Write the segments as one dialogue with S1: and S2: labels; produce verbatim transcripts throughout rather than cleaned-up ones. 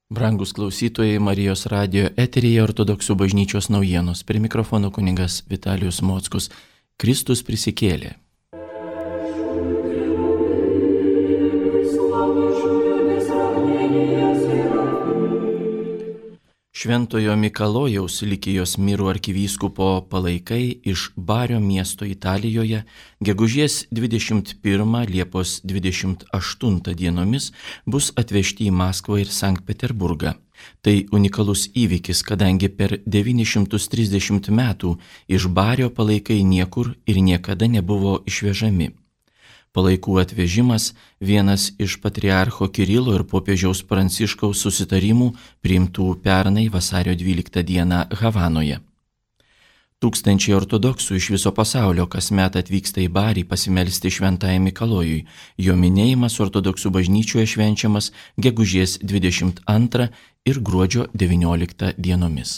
S1: Brangus klausytojai, Marijos radijo eteryje Ortodoksų bažnyčios naujienos. Prie mikrofono kunigas Vitalijus Mockus. Kristus prisikėlė. Šventojo Mikalojaus Likijos Mirų arkivyskupo palaikai iš Bario miesto Italijoje gegužės dvidešimt pirmą Liepos dvidešimt aštuntą dienomis bus atvežti į Maskvą ir Sankt Peterburgą. Tai unikalus įvykis, kadangi per devynis šimtus trisdešimt metų iš Bario palaikai niekur ir niekada nebuvo išvežami. Palaikų atvežimas vienas iš patriarcho Kirilo ir popiežiaus Pranciškaus susitarimų priimtų pernai vasario dvyliktą dieną Havanoje. Tūkstančiai ortodoksų iš viso pasaulio kasmet atvyksta į Barį pasimelsti Šventajam Mikalojui. Jo minėjimas ortodoksų bažnyčioje švenčiamas gegužės dvidešimt antrą ir gruodžio devynioliktą dienomis.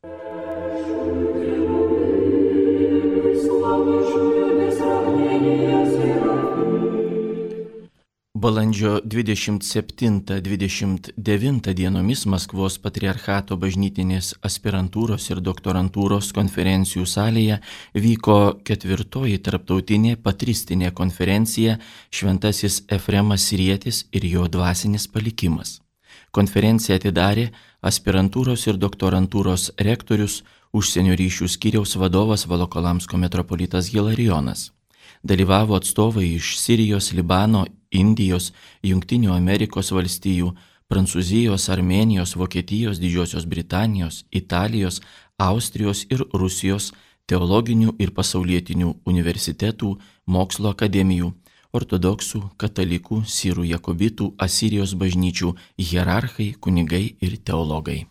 S1: Balandžio dvidešimt septintą dvidešimt devintą dienomis Maskvos patriarchato bažnytinės aspirantūros ir doktorantūros konferencijų salėje vyko ketvirtoji tarptautinė patristinė konferencija Šventasis Efremas Sirietis ir jo dvasinis palikimas. Konferenciją atidarė aspirantūros ir doktorantūros rektorius, užsienio ryšių skyriaus vadovas Volokolamsko metropolitas Hilarijonas. Dalyvavo atstovai iš Sirijos, Libano, Indijos, Jungtinių Amerikos valstijų, Prancūzijos, Armėnijos, Vokietijos, Didžiosios Britanijos, Italijos, Austrijos ir Rusijos teologinių ir pasaulietinių universitetų, mokslo akademijų, ortodoksų, katalikų, sirų jakobitų, Asirijos bažnyčių, hierarchai, kunigai ir teologai.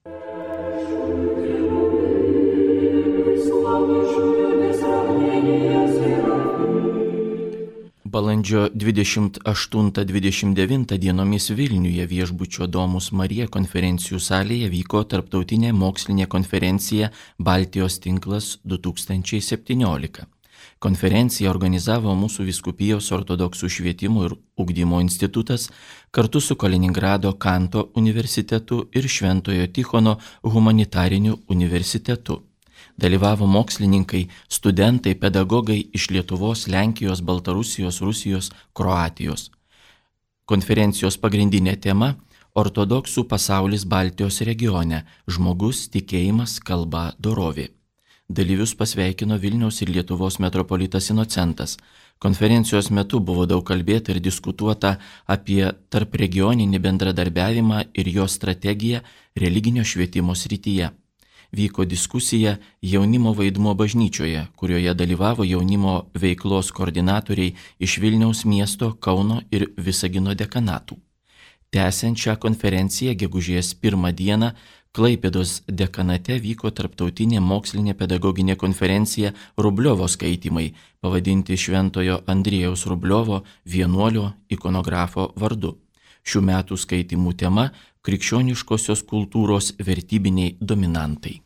S1: Balandžio dvidešimt aštuntą dvidešimt devintą dienomis Vilniuje viešbučio Domus Marija konferencijų salėje vyko tarptautinė mokslinė konferencija Baltijos tinklas du tūkstančiai septyniolika. Konferenciją organizavo mūsų vyskupijos ortodoksų švietimo ir ugdymo institutas kartu su Kaliningrado Kanto universitetu ir Šventojo Tichono humanitariniu universitetu. Dalyvavo mokslininkai, studentai, pedagogai iš Lietuvos, Lenkijos, Baltarusijos, Rusijos, Kroatijos. Konferencijos pagrindinė tema – ortodoksų pasaulis Baltijos regione – žmogus, tikėjimas, kalba, dorovė. Dalyvius pasveikino Vilniaus ir Lietuvos metropolitas Inocentas. Konferencijos metu buvo daug kalbėta ir diskutuota apie tarpregioninį bendradarbiavimą ir jo strategiją religinio švietimo srityje. Vyko diskusija jaunimo vaidmuo bažnyčioje, kurioje dalyvavo jaunimo veiklos koordinatoriai iš Vilniaus miesto, Kauno ir Visagino dekanatų. Tęsiant šią konferenciją gegužės pirmą dieną Klaipėdos dekanate vyko tarptautinė mokslinė pedagoginė konferencija Rubliovo skaitymai, pavadinti Šventojo Andriejaus Rubliovo vienuolio ikonografo vardu. Šių metų skaitymų tema – krikščioniškosios kultūros vertybiniai dominantai.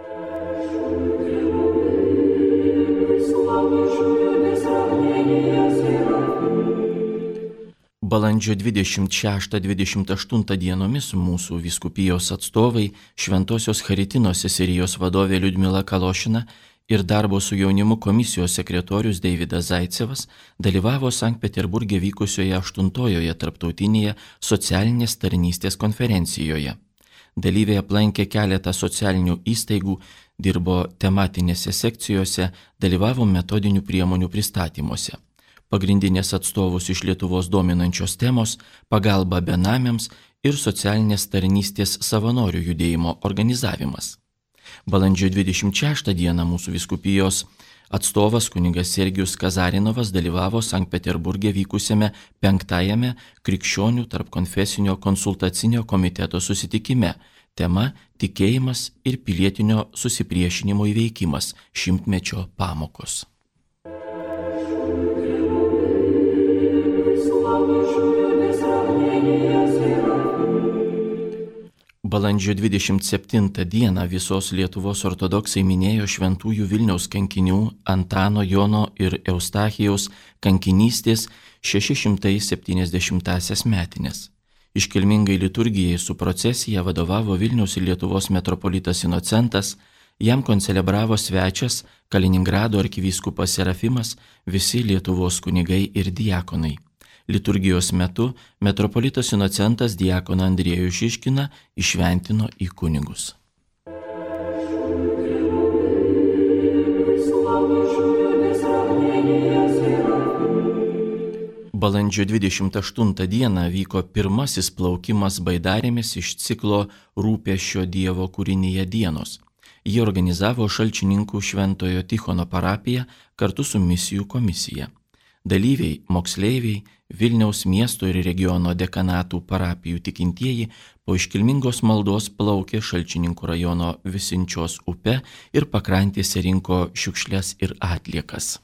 S1: Balandžio dvidešimt šeštą dvidešimt aštuntą dienomis mūsų vyskupijos atstovai Šventosios Charitinos seserijos vadovė Liudmila Kalošina ir darbo su jaunimu komisijos sekretorius Deividas Zaicevas dalyvavo Sankt Peterburge vykusioje aštuntojoje tarptautinėje socialinės tarnystės konferencijoje. Dalyviai aplankė keletą socialinių įstaigų, dirbo tematinėse sekcijose, dalyvavo metodinių priemonių pristatymuose. Pagrindinės atstovus iš Lietuvos dominančios temos – pagalba benamiams ir socialinės tarnystės savanorių judėjimo organizavimas. Balandžio dvidešimt šeštą dieną mūsų vyskupijos atstovas kunigas Sergijus Kazarinovas dalyvavo Sankt Peterburge vykusiame penktajame krikščionių tarpkonfesinio konsultacinio komiteto susitikime. Tema – tikėjimas ir pilietinio susipriešinimo įveikimas – šimtmečio pamokos. Balandžio dvidešimt septintą dieną visos Lietuvos ortodoksai minėjo šventųjų Vilniaus kankinių Antano, Jono ir Eustachijaus kankinystės šeši šimtai septyniasdešimtąsias metines. Iškilmingai liturgijai su procesija vadovavo Vilniaus ir Lietuvos metropolitas Inocentas, jam koncelebravo svečias Kaliningrado arkivyskupas Serafimas, visi Lietuvos kunigai ir diakonai. Liturgijos metu metropolitas Inocentas diakoną Andriejų Šiškiną įšventino į kunigus. Balandžio dvidešimt aštuntą dieną vyko pirmasis plaukimas baidarėmis iš ciklo Rūpesčio Dievo kūrinyje dienos. Jį organizavo Šalčininkų Šventojo Tichono parapija kartu su misijų komisija. Dalyviai, moksleiviai, Vilniaus miesto ir regiono dekanatų parapijų tikintieji po iškilmingos maldos plaukė Šalčininkų rajono Visinčios upe ir pakrantėse rinko šiukšles ir atliekas.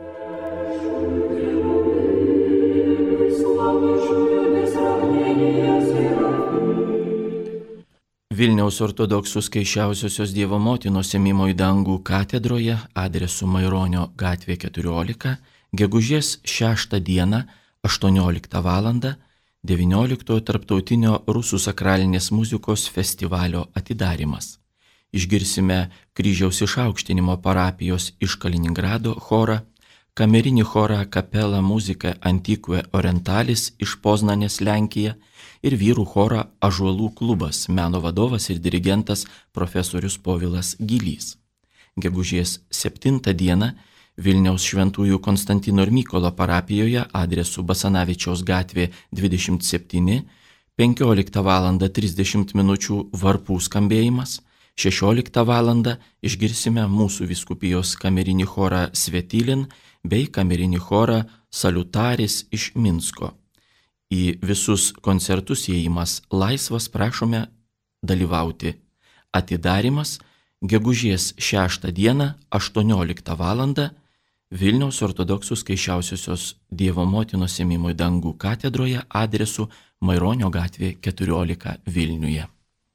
S1: Vilniaus ortodoksų Skaisčiausiosios Dievo motinos ėmimo į dangų katedroje adresu Maironio gatvė keturiolika, gegužės šeštą dieną aštuonioliktą valandą devynioliktojo tarptautinio rusų sakralinės muzikos festivalio atidarymas. Išgirsime kryžiaus išaukštinimo parapijos iš Kaliningrado chorą, kamerinį chorą Kapela Muzika Antique Orientalis iš Poznanės Lenkija ir vyrų chorą Ąžuolų klubas, meno vadovas ir dirigentas profesorius Povilas Gylys. Gegužės septintą dieną Vilniaus Šventųjų Konstantino ir Mykolo parapijoje adresu Basanavičiaus gatvė dvidešimt septyni, penkioliktą valandą trisdešimt minučių varpų skambėjimas, šešioliktą valandą išgirsime mūsų vyskupijos kamerinį chorą Svetilin bei kamerinį chorą Salutaris iš Minsko. Į visus koncertus įėjimas laisvas, prašome dalyvauti. Atidarymas gegužės šeštą dieną aštuonioliktą valandą Vilniaus ortodoksų Skaisčiausiosios Dievo motinos ėmimo į dangų katedroje adresu Maironio gatvė keturiolika Vilniuje.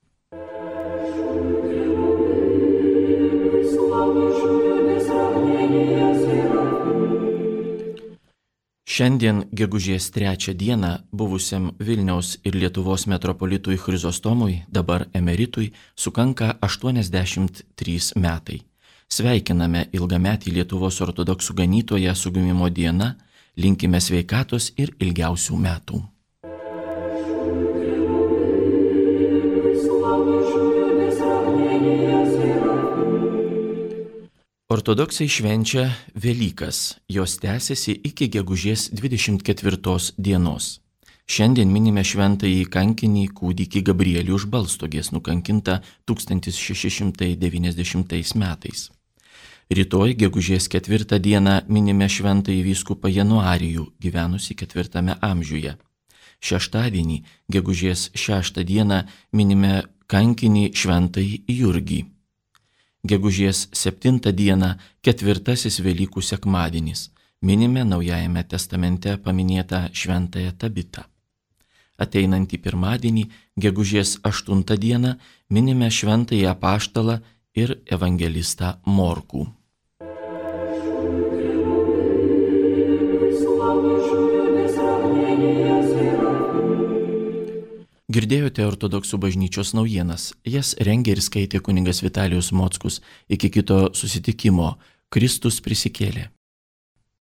S1: Šiandien gegužės trečią dieną buvusiam Vilniaus ir Lietuvos metropolitui Chrizostomui, dabar emeritui, sukanka aštuoniasdešimt trys metai. Sveikiname ilgametį Lietuvos ortodoksų ganytoją su gimimo diena, linkime sveikatos ir ilgiausių metų. Ortodoksai švenčia Velykas, jos tęsiasi iki gegužės dvidešimt ketvirtos dienos. Šiandien minime šventąjį kankinį kūdikį Gabrielių iš Balstogės, nukankintą tūkstantis šeši šimtai devyniasdešimtais metais. Rytoj gegužės ketvirtą dieną minime šventąjį vyskupą Januarijų, gyvenusį ketvirtame amžiuje. Šeštadienį gegužės šeštą dieną minime kankinį šventąjį Jurgį. Gegužės septintą dieną ketvirtasis Velykų sekmadienis. Minime Naujajame testamente paminėtą šventąją Tabitą. Ateinantį pirmadienį, gegužės aštuntą dieną, minime šventąjį apaštalą ir evangelistą Morkų. Girdėjote ortodoksų bažnyčios naujienas, jas rengė ir skaitė kunigas Vitalijus Mockus. Iki kito susitikimo. Kristus prisikėlė.